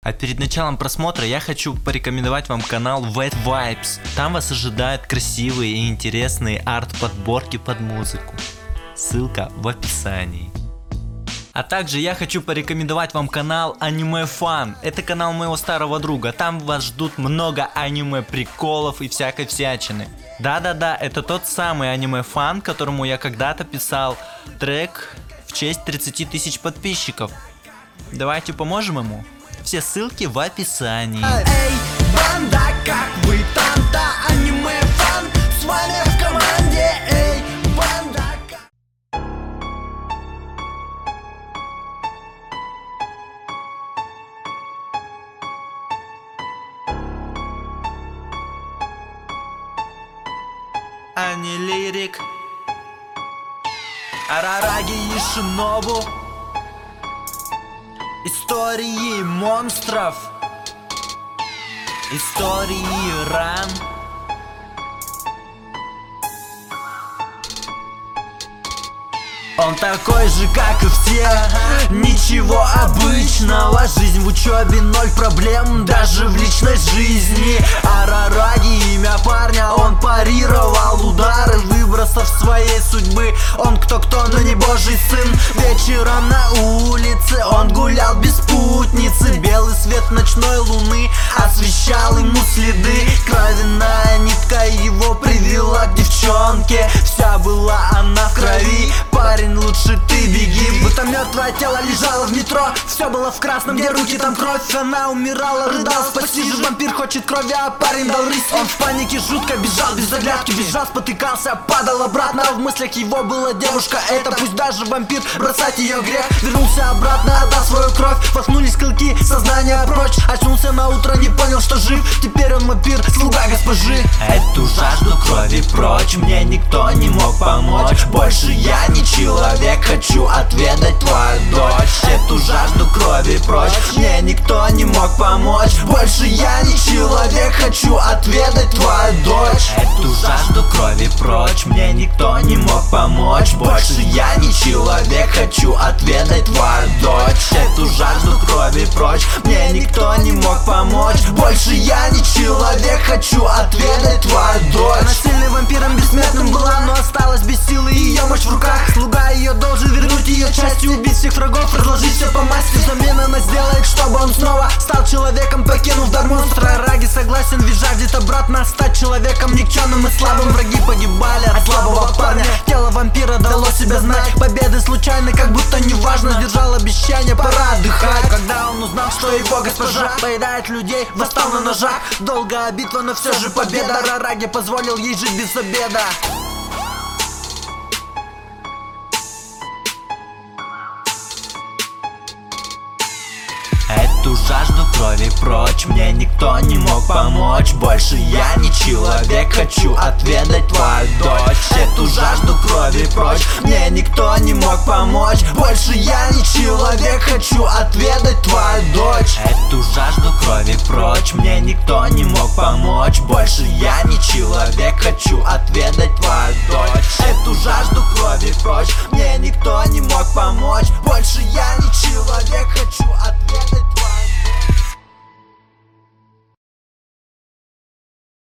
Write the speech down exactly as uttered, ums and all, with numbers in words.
А перед началом просмотра я хочу порекомендовать вам канал Wet Vibes. Там вас ожидают красивые и интересные арт-подборки под музыку. Ссылка в описании. А также я хочу порекомендовать вам канал Аниме Фан. Это канал моего старого друга. Там вас ждут много аниме приколов и всякой всячины. Да-да-да, это тот самый Аниме Фан, которому я когда-то писал трек в честь тридцати тысяч подписчиков. Давайте поможем ему. Все ссылки в описании. Эй, банда, как вы там-то? Аниме Фан с вами в команде. Эй, банда. Ани Лирик, Арараги и Шинобу. Истории монстров, истории ран. Он такой же, как и все, ничего обычного. Жизнь в учебе, ноль проблем, даже в личной жизни. Арараги, имя парня, он парировал удары выбросов своей судьбы. Он кто-кто, но не божий сын. Вечером на улице он гулял без спутницы. Белый свет ночной луны освещал ему следы. Кровяная нитка его привела к девчонке. Вся была она в крови. Парень, лучше ты беги. Будто мертвое тело лежало в метро. Все было в красном, где руки, там кровь. Она умирала, рыдал, спаси же, вампир хочет крови, а парень дал рысь. Он в панике жутко бежал, без оглядки бежал, спотыкался, падал обратно. В мыслях его была девушка, это пусть даже вампир, бросать ее грех. Вернулся обратно, отдал свою кровь. Фахнулись клыки, сознание прочь. Очнулся на утро, не понял, что жив. Теперь он вампир, слуга госпожи. Эту жажду крови прочь, мне никто не мог помочь. Больше я не человек, хочу отведать твою дочь. Эту жажду крови прочь, мне никто не мог помочь. Больше я не человек, хочу отведать твою дочь. Эту жажду крови прочь, мне никто не мог помочь. Больше я не человек, хочу отведать твою дочь. Эту жажду крови прочь, мне никто не мог помочь. Больше я не человек, хочу отведать твою дочь. Она сильным вампиром бессмертным была, но осталась без силы, ее мощь в руках. Слуга ее должен вернуть ее частью, убить всех врагов, разложить все по масти. Взамен она сделает, чтобы он снова стал человеком, покинув дар монстра. Раги согласен, ведь жаждет обратно стать человеком никчемным и слабым. Враги погибали от слабого парня, тело вампира дало себя знать. Победы случайны, как будто неважно, сдержал обещание, пора отдыхать. Когда он узнал, что его госпожа поедает людей, восстал на ножах. Долгая битва, но все же победа. Рараги позволил ей жить без обеда. Эту жажду крови прочь, мне никто не мог помочь. Больше я не человек, хочу отведать твою дочь. Эту жажду крови прочь, мне никто не мог помочь. Больше я не человек, хочу отведать твою дочь. Эту жажду крови прочь, мне никто не мог помочь. Больше я не человек, хочу отведать твою